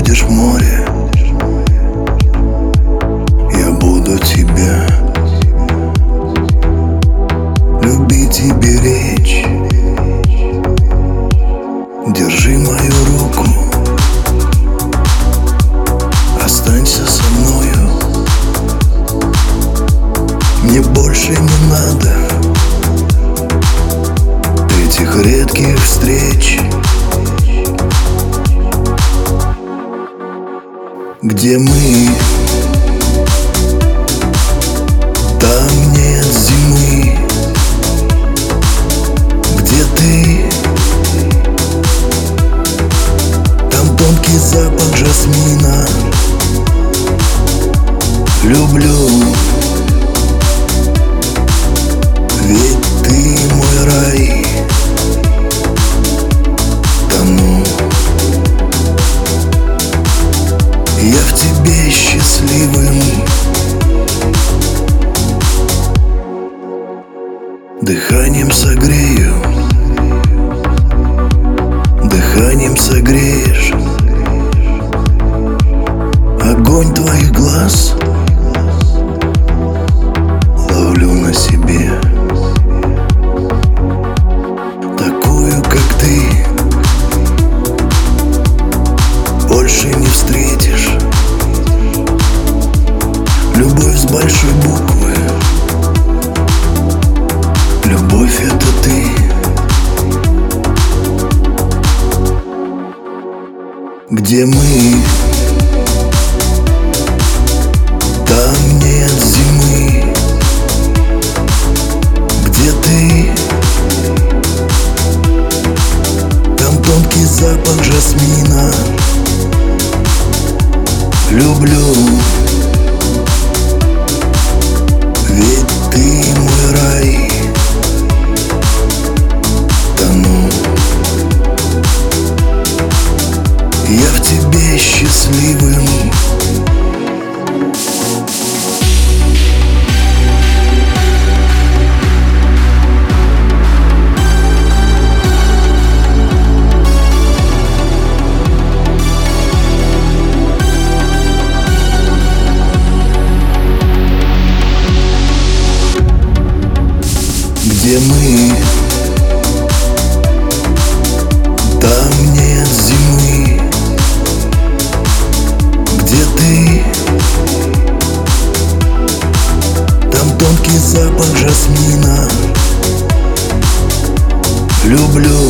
будешь в море, я буду тебя любить и беречь. Держи мою руку, останься со мною. Мне больше не надо этих редких встреч, где мы, там нет зимы. Где ты, там тонкий запах жасмина. Люблю, ведь ты мой рай. Тону я в тебе счастливым. Дыханием согрею, дыханием согреешь. Огонь твоих глаз ловлю на себе. Такую, как ты, больше не встретишь. Любовь с большой буквы. Любовь — это ты. Где мы, там нет зимы. Где ты, там тонкий запах жасмина. Люблю, ведь ты мой рай. Тону я в тебе счастливым. Где мы, там нет зимы. Где ты, там тонкий запах жасмина. Люблю,